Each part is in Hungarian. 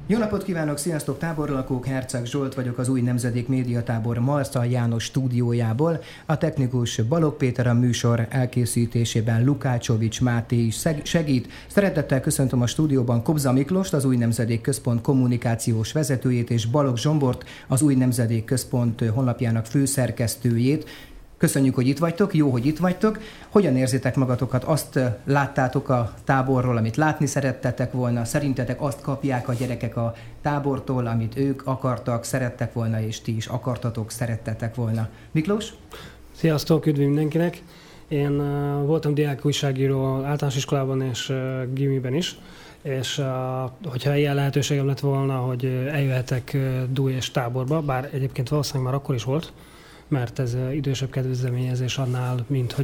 Jó napot kívánok, sziasztok táborlakók, Herceg Zsolt vagyok az Új Nemzedék Médiatábor Marszal János stúdiójából. A technikus Balogh Péter, a műsor elkészítésében Lukácsovics Máté is segít. Szeretettel köszöntöm a stúdióban Kobza Miklóst, az Új Nemzedék Központ kommunikációs vezetőjét, és Balogh Zsombort, az Új Nemzedék Központ honlapjának főszerkesztőjét. Köszönjük, hogy itt vagytok, jó, hogy itt vagytok. Hogyan érzitek magatokat? Azt láttátok a táborról, amit látni szerettetek volna? Szerintetek azt kapják a gyerekek a tábortól, amit ők akartak, szerettek volna, és ti is akartatok, szerettetek volna? Miklós? Sziasztok, üdv mindenkinek! Én voltam diákújságíró általános iskolában és gimiben is, és hogyha ilyen lehetőségem lett volna, hogy eljöhetek DUI és táborba, bár egyébként valószínűleg már akkor is volt, mert ez idősebb kedvezményezés annál,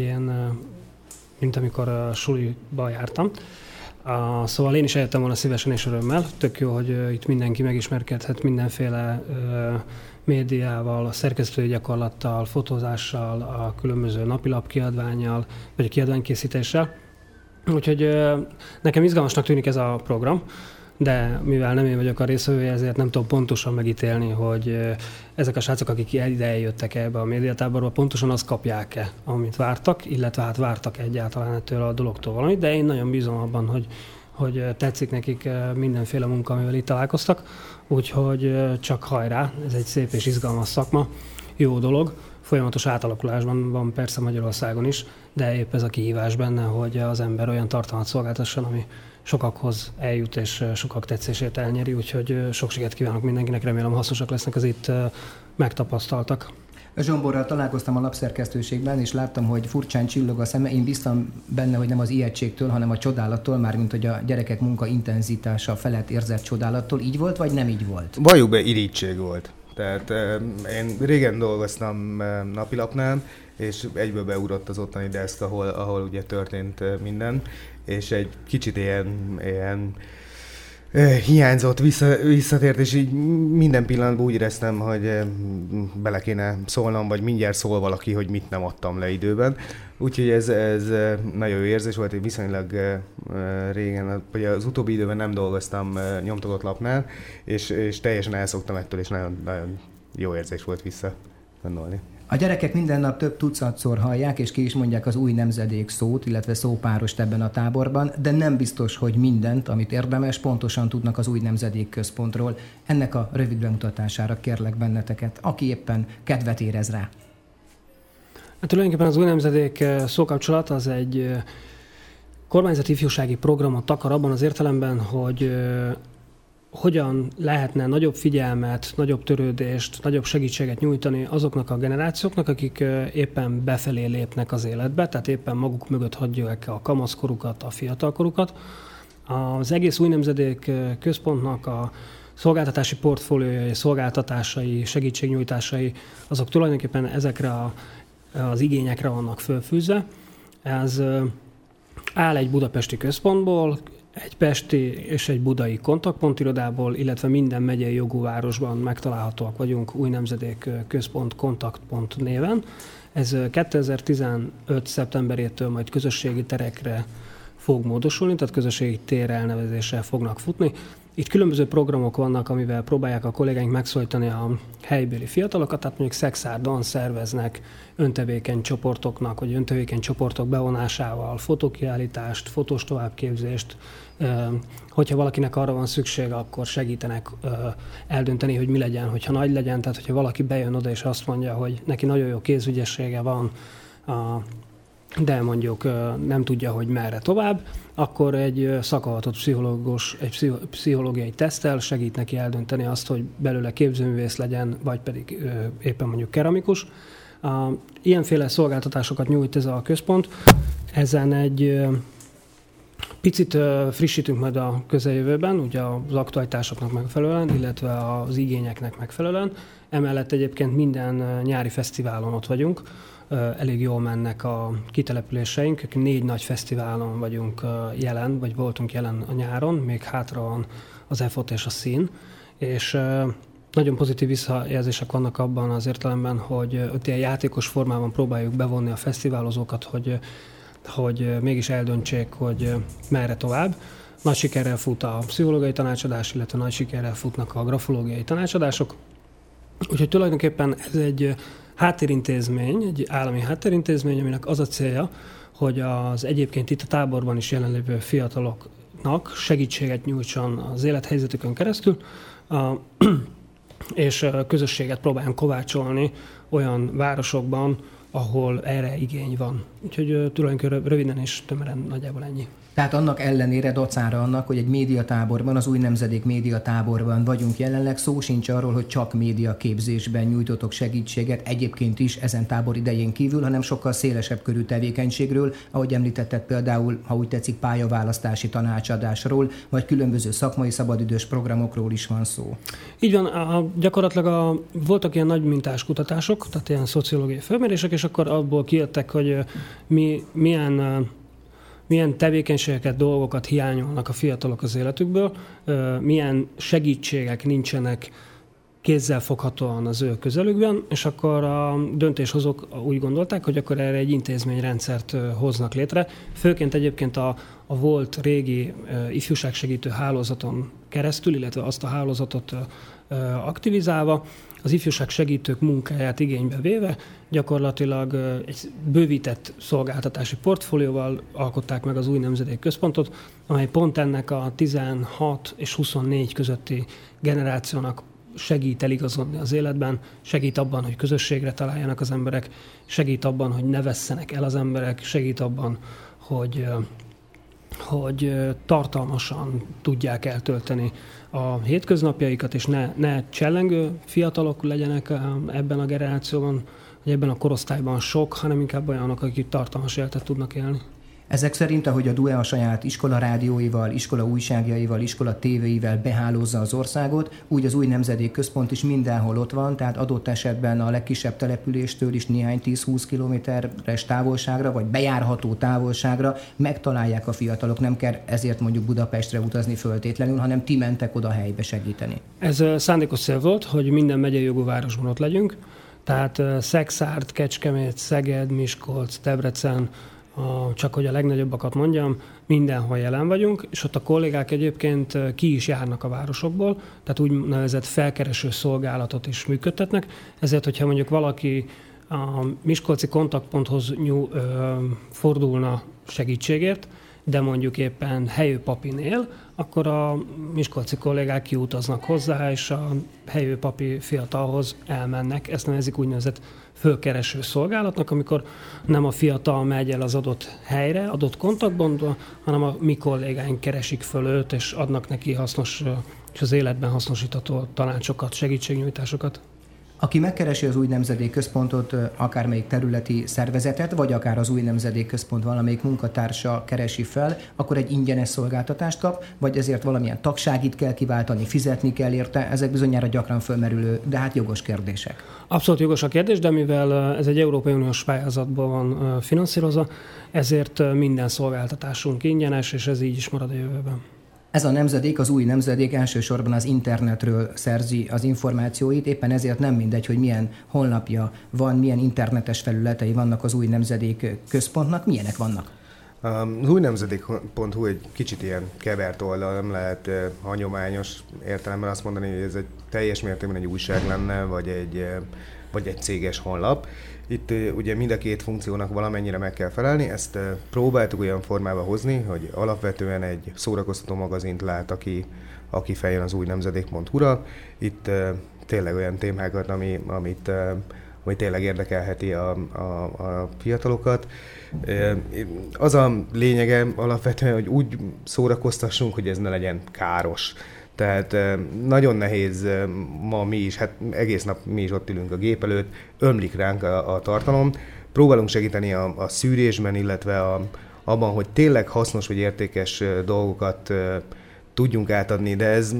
mint amikor suliba jártam. Szóval én is eljöttem volna szívesen és örömmel. Tök jó, hogy itt mindenki megismerkedhet mindenféle médiával, a szerkesztői gyakorlattal, fotózással, a különböző napilap kiadvánnyal, vagy a kiadványkészítéssel. Úgyhogy nekem izgalmasnak tűnik ez a program, de mivel nem én vagyok a részvevője, ezért nem tudom pontosan megítélni, hogy ezek a srácok, akik ide eljöttek ebbe a médiatáborba, pontosan azt kapják-e, amit vártak, illetve hát vártak egyáltalán ettől a dologtól valamit, de én nagyon bízom abban, hogy tetszik nekik mindenféle munka, amivel itt találkoztak, úgyhogy csak hajrá, ez egy szép és izgalmas szakma, jó dolog. Folyamatos átalakulásban van persze Magyarországon is, de épp ez a kihívás benne, hogy az ember olyan tartalmat szolgáltasson, ami sokakhoz eljut és sokak tetszését elnyeri, úgyhogy sok sikert kívánok mindenkinek, remélem hasznosak lesznek az itt megtapasztaltak. Zsomborral találkoztam a lapszerkesztőségben, és láttam, hogy furcsán csillog a szeme. Én bíztam benne, hogy nem az ijegységtől, hanem a csodálattól, mármint hogy a gyerekek munka intenzitása felett érzett csodálattól. Így volt, vagy nem így volt? Valljuk be, irigység volt. Tehát én régen dolgoztam napilapnál, és egyből beugrott az ottani desk, ahol ugye történt minden, és egy kicsit ilyen hiányzott, visszatért, és így minden pillanatban úgy éreztem, hogy bele kéne szólnom, vagy mindjárt szól valaki, hogy mit nem adtam le időben. Úgyhogy ez nagyon jó érzés volt, én viszonylag régen, vagy az utóbbi időben nem dolgoztam nyomtatott lapnál, és teljesen elszoktam ettől, és nagyon, nagyon jó érzés volt visszagondolni. A gyerekek minden nap több tucatszor hallják, és ki is mondják az új nemzedék szót, illetve szópárost ebben a táborban, de nem biztos, hogy mindent, amit érdemes, pontosan tudnak az Új Nemzedék Központról. Ennek a rövid bemutatására kérlek benneteket, aki éppen kedvet érez rá. Hát tulajdonképpen az Új Nemzedék szókapcsolat az egy kormányzati ifjúsági programot takar abban az értelemben, hogy hogyan lehetne nagyobb figyelmet, nagyobb törődést, nagyobb segítséget nyújtani azoknak a generációknak, akik éppen befelé lépnek az életbe, tehát éppen maguk mögött hagyják a kamaszkorukat, a fiatalkorukat. Az egész Új Nemzedék Központnak a szolgáltatási portfóliójai, szolgáltatásai, segítségnyújtásai, azok tulajdonképpen ezekre az igényekre vannak fölfűzve. Ez áll egy budapesti központból, egy pesti és egy budai kontaktpontirodából, illetve minden megyei jogú városban megtalálhatóak vagyunk Új Nemzedék Központ kontaktpont néven. Ez 2015. szeptemberétől majd közösségi terekre fog módosulni, tehát közösségi tér elnevezéssel fognak futni. Itt különböző programok vannak, amivel próbálják a kollégáink megszólítani a helybéli fiatalokat, tehát mondjuk Szexárdon szerveznek öntevékeny csoportoknak, vagy öntevékeny csoportok bevonásával fotókiállítást, fotós továbbképzést. Hogyha valakinek arra van szüksége, akkor segítenek eldönteni, hogy mi legyen, hogyha nagy legyen. Tehát, hogyha valaki bejön oda és azt mondja, hogy neki nagyon jó kézügyessége van, de mondjuk nem tudja, hogy merre tovább, akkor egy szakavatott pszichológus, egy pszichológiai teszttel segít neki eldönteni azt, hogy belőle képzőművész legyen, vagy pedig éppen mondjuk keramikus. Ilyenféle szolgáltatásokat nyújt ez a központ. Ezen egy picit frissítünk majd a közeljövőben, ugye az aktualitásoknak megfelelően, illetve az igényeknek megfelelően. Emellett egyébként minden nyári fesztiválon ott vagyunk. Elég jól mennek a kitelepüléseink. 4 nagy fesztiválon vagyunk jelen, vagy voltunk jelen a nyáron, még hátra van az EFOT és a szín, és nagyon pozitív visszajelzések vannak abban az értelemben, hogy ilyen játékos formában próbáljuk bevonni a fesztiválozókat, hogy mégis eldöntsék, hogy merre tovább. nagy sikerrel fut a pszichológiai tanácsadás, illetve nagy sikerrel futnak a grafológiai tanácsadások. Úgyhogy tulajdonképpen ez egy háttérintézmény, egy állami háttérintézmény, aminek az a célja, hogy az egyébként itt a táborban is jelenlévő fiataloknak segítséget nyújtson az élethelyzetükön keresztül, és közösséget próbáljon kovácsolni olyan városokban, ahol erre igény van. Úgyhogy tulajdonképpen röviden és tömören nagyjából ennyi. Tehát annak ellenére, dacára annak, hogy egy médiatáborban, az Új Nemzedék médiatáborban vagyunk jelenleg, szó sincs arról, hogy csak médiaképzésben nyújtotok segítséget, egyébként is ezen tábor idején kívül, hanem sokkal szélesebb körű tevékenységről, ahogy említetted például, ha úgy tetszik, pályaválasztási tanácsadásról, vagy különböző szakmai szabadidős programokról is van szó. Így van, gyakorlatilag voltak ilyen nagy mintás kutatások, tehát ilyen szociológiai felmérések, és akkor abból kijöttek, hogy milyen tevékenységeket, dolgokat hiányolnak a fiatalok az életükből, milyen segítségek nincsenek kézzelfoghatóan az ő közelükben, és akkor a döntéshozók úgy gondolták, hogy akkor erre egy intézményrendszert hoznak létre. Főként egyébként a volt régi ifjúságsegítő hálózaton keresztül, illetve azt a hálózatot aktivizálva, az ifjúságsegítők munkáját igénybe véve, gyakorlatilag egy bővített szolgáltatási portfólióval alkották meg az Új Nemzedék Központot, amely pont ennek a 16 és 24 közötti generációnak segít eligazodni az életben, segít abban, hogy közösségre találjanak az emberek, segít abban, hogy ne vesszenek el az emberek, segít abban, hogy tartalmasan tudják eltölteni a hétköznapjaikat, és ne csellengő fiatalok legyenek ebben a generációban, vagy ebben a korosztályban sok, hanem inkább olyanok, akik tartalmas életet tudnak élni. Ezek szerint, ahogy a DUE a saját iskola rádióival, iskola újságjaival, iskola tévéivel behálózza az országot, úgy az Új Nemzedék Központ is mindenhol ott van, tehát adott esetben a legkisebb településtől is néhány 10-20 kilométeres távolságra, vagy bejárható távolságra megtalálják a fiatalok. Nem kell ezért mondjuk Budapestre utazni föltétlenül, hanem ti mentek oda helybe segíteni. Ez szándékos cél volt, hogy minden megyei jogú városban ott legyünk, tehát Szekszárd, Kecskemét, Szeged, Miskolc, Debrecen, csak hogy a legnagyobbakat mondjam, mindenhol jelen vagyunk, és ott a kollégák egyébként ki is járnak a városokból, tehát úgynevezett felkereső szolgálatot is működtetnek, ezért, hogyha mondjuk valaki a miskolci kontaktponthoz fordulna segítségért, de mondjuk éppen helyőpapin él, akkor a miskolci kollégák kiutaznak hozzá, és a helyőpapi fiatalhoz elmennek. Ezt nevezik úgynevezett fölkereső szolgálatnak, amikor nem a fiatal megy el az adott helyre, adott kontaktpontba, hanem a mi kollégáink keresik föl őt, és adnak neki hasznos és az életben hasznosítható tanácsokat, segítségnyújtásokat. Aki megkeresi az Új Nemzedék Központot, akármelyik területi szervezetet, vagy akár az Új Nemzedék Központ valamelyik munkatársa keresi fel, akkor egy ingyenes szolgáltatást kap, vagy ezért valamilyen tagságit kell kiváltani, fizetni kell érte. Ezek bizonyára gyakran fölmerülő, de hát jogos kérdések. Abszolút jogos a kérdés, de mivel ez egy Európai Uniós pályázatból van finanszírozva, ezért minden szolgáltatásunk ingyenes, és ez így is marad a jövőben. Ez a nemzedék, az Új Nemzedék elsősorban az internetről szerzi az információit, éppen ezért nem mindegy, hogy milyen honlapja van, milyen internetes felületei vannak az Új Nemzedék Központnak, milyenek vannak? Az újnemzedék.hu egy kicsit ilyen kevert oldal, nem lehet hagyományos értelemben azt mondani, hogy ez egy teljes mértékben egy újság lenne, vagy egy céges honlap. Itt ugye mind a két funkciónak valamennyire meg kell felelni, ezt próbáltuk olyan formába hozni, hogy alapvetően egy szórakoztató magazint lát, aki feljön az újnemzedék.hu-ra. Itt tényleg olyan témákat, ami tényleg érdekelheti a fiatalokat. Az a lényege alapvetően, hogy úgy szórakoztassunk, hogy ez ne legyen káros. Tehát nagyon nehéz ma mi is, hát egész nap mi is ott ülünk a gép előtt, ömlik ránk a tartalom. Próbálunk segíteni a szűrésben, illetve abban, hogy tényleg hasznos vagy értékes dolgokat tudjunk átadni, de ez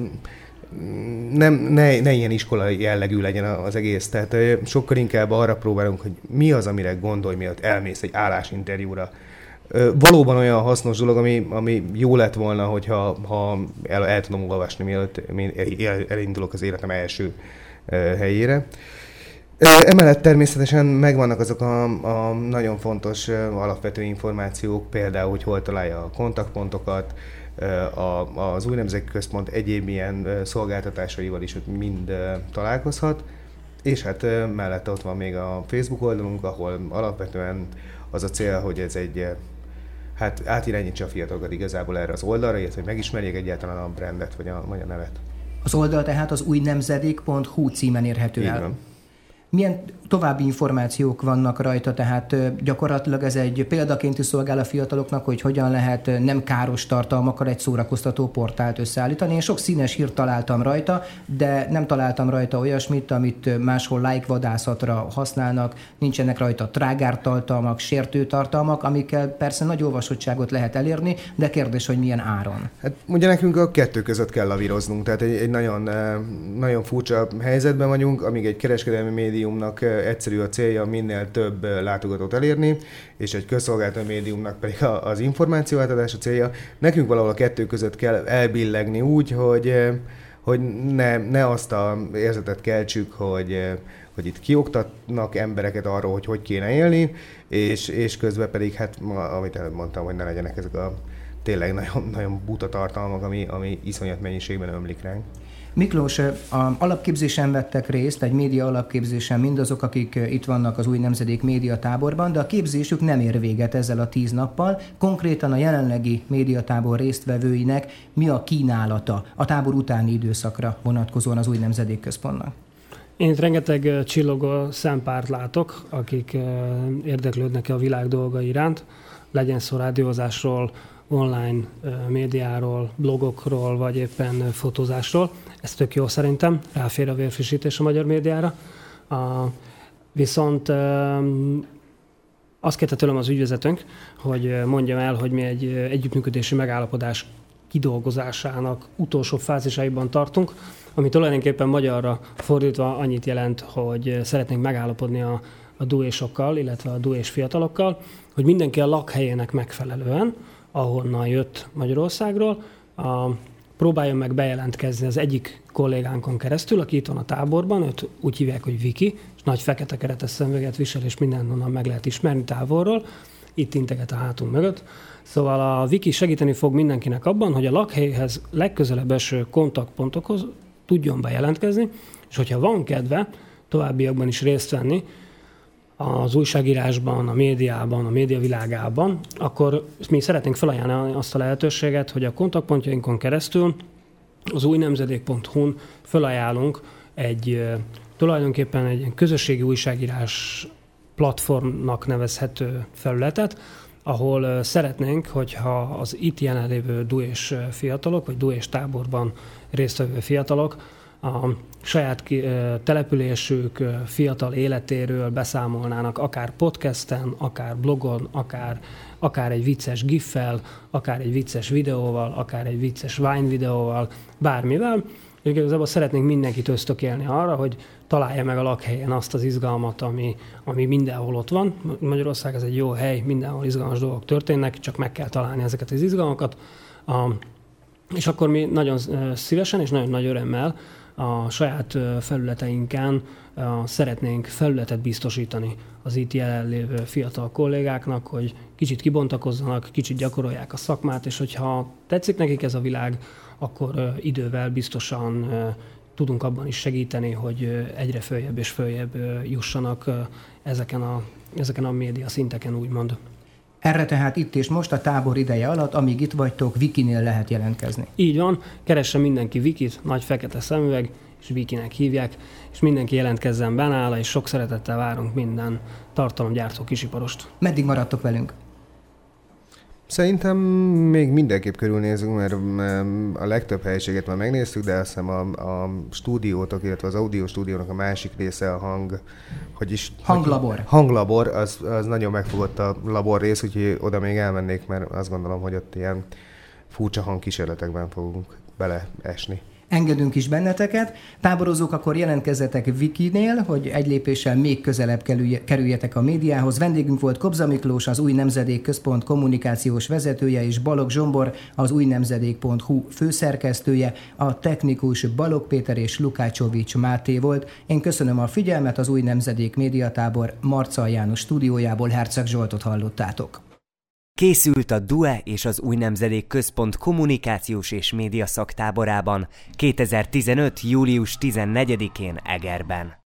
ne ilyen iskolai jellegű legyen az egész. Tehát sokkal inkább arra próbálunk, hogy mi az, amire gondolj, mielőtt elmész egy állásinterjúra. Valóban olyan hasznos dolog, ami jó lett volna, hogyha el tudom olvasni, mielőtt elindulok az életem első helyére. Emellett természetesen megvannak azok a nagyon fontos alapvető információk, például, hogy hol találja a kontaktpontokat, az Új Nemzedék Központ egyéb ilyen szolgáltatásaival is mind találkozhat, és hát mellette ott van még a Facebook oldalunk, ahol alapvetően az a cél, hogy ez egy átirányítsa a fiatalokat igazából erre az oldalra, illetve hogy megismerjék egyáltalán a brandet vagy a nevet. Az oldal tehát az újnemzedék.hu címen érhető el. Van. Milyen további információk vannak rajta, tehát gyakorlatilag ez egy példaként is szolgál a fiataloknak, hogy hogyan lehet nem káros tartalmakkal egy szórakoztató portált összeállítani. Én sok színes hírt találtam rajta, de nem találtam rajta olyasmit, amit máshol like-vadászatra használnak, nincsenek rajta trágártartalmak, sértőtartalmak, amikkel persze nagy olvasottságot lehet elérni, de kérdés, hogy milyen áron. Hát ugye nekünk a kettő között kell lavíroznunk, tehát egy nagyon, nagyon furcsa helyzetben vagyunk, amíg egy kereskedelmi médiumnak egyszerű a célja minél több látogatót elérni, és egy közszolgáltató médiumnak pedig az információ átadás a célja. Nekünk valahol a kettő között kell elbillegni úgy, hogy ne azt az érzetet keltsük, hogy itt kioktatnak embereket arról, hogy kéne élni, és közben pedig, hát amit előbb mondtam, hogy ne legyenek ezek a tényleg nagyon, nagyon buta tartalmak, ami iszonyat mennyiségben ömlik ránk. Miklós, alapképzésen vettek részt, egy média alapképzésen mindazok, akik itt vannak az Új Nemzedék médiatáborban, de a képzésük nem ér véget ezzel a 10 nappal. Konkrétan a jelenlegi médiatábor résztvevőinek mi a kínálata a tábor utáni időszakra vonatkozóan az Új Nemzedék Központnak? Én itt rengeteg csillogó szempárt látok, akik érdeklődnek a világ dolgai iránt, legyen szó rádiózásról, online médiáról, blogokról, vagy éppen fotózásról. Ez tök jó szerintem, ráfér a vérfrissítés a magyar médiára. Viszont azt kérte tőlem az ügyvezetőnk, hogy mondjam el, hogy mi egy együttműködési megállapodás kidolgozásának utolsó fázisaiban tartunk, ami tulajdonképpen magyarra fordítva annyit jelent, hogy szeretnénk megállapodni a duésokkal, illetve a dués fiatalokkal, hogy mindenki a lakhelyének megfelelően, ahonnan jött Magyarországról, próbáljon meg bejelentkezni az egyik kollégánkon keresztül, aki itt van a táborban, őt úgy hívják, hogy Viki, és nagy fekete keretes szemüveget visel, és mindenhonnan meg lehet ismerni távolról, itt integet a hátunk mögött. Szóval a Viki segíteni fog mindenkinek abban, hogy a lakhelyhez legközelebb eső kontaktpontokhoz tudjon bejelentkezni, és hogyha van kedve továbbiakban is részt venni, az újságírásban, a médiában, a médiavilágában, akkor mi szeretnénk felajánlani azt a lehetőséget, hogy a kontaktpontjainkon keresztül az újnemzedék.hu-n felajánlunk tulajdonképpen egy közösségi újságírás platformnak nevezhető felületet, ahol szeretnénk, hogyha az itt jelenlévő dués fiatalok, vagy dués táborban résztvevő fiatalok a saját településük fiatal életéről beszámolnának, akár podcasten, akár blogon, akár egy vicces giffel, akár egy vicces videóval, akár egy vicces Vine videóval, bármivel. Igazából szeretnénk mindenkit ösztökélni arra, hogy találja meg a lakhelyen azt az izgalmat, ami mindenhol ott van. Magyarország ez egy jó hely, mindenhol izgalmas dolgok történnek, csak meg kell találni ezeket az izgalmakat. És akkor mi nagyon szívesen és nagyon nagy örömmel a saját felületeinken szeretnénk felületet biztosítani az itt jelenlévő fiatal kollégáknak, hogy kicsit kibontakozzanak, kicsit gyakorolják a szakmát, és hogyha tetszik nekik ez a világ, akkor idővel biztosan tudunk abban is segíteni, hogy egyre följebb és följebb jussanak ezeken a média szinteken, úgymond. Erre tehát itt és most a tábor ideje alatt, amíg itt vagytok, Vikinél lehet jelentkezni. Így van, keressen mindenki Vikit, nagy fekete szemüveg, és Vikinek hívják, és mindenki jelentkezzen be nála, és sok szeretettel várunk minden tartalomgyártó kisiparost. Meddig maradtok velünk? Szerintem még mindenképp körülnézünk, mert a legtöbb helyiséget már megnéztük, de azt hiszem a stúdiótok, illetve az audio stúdiónak a másik része, a hanglabor. Hanglabor, az nagyon megfogott a labor rész, úgyhogy oda még elmennék, mert azt gondolom, hogy ott ilyen furcsa hangkísérletekben fogunk beleesni. Engedünk is benneteket. Táborozók, akkor jelentkezzetek Vikinél, hogy egy lépéssel még közelebb kerüljetek a médiához. Vendégünk volt Kobza Miklós, az Új Nemzedék Központ kommunikációs vezetője, és Balogh Zsombor, az újnemzedék.hu főszerkesztője. A technikus Balogh Péter és Lukácsovics Máté volt. Én köszönöm a figyelmet, az Új Nemzedék médiatábor Marccal János stúdiójából Herceg Zsoltot hallottátok. Készült a DUE és az Új Nemzedék Központ kommunikációs és média szaktáborában 2015. július 14-én Egerben.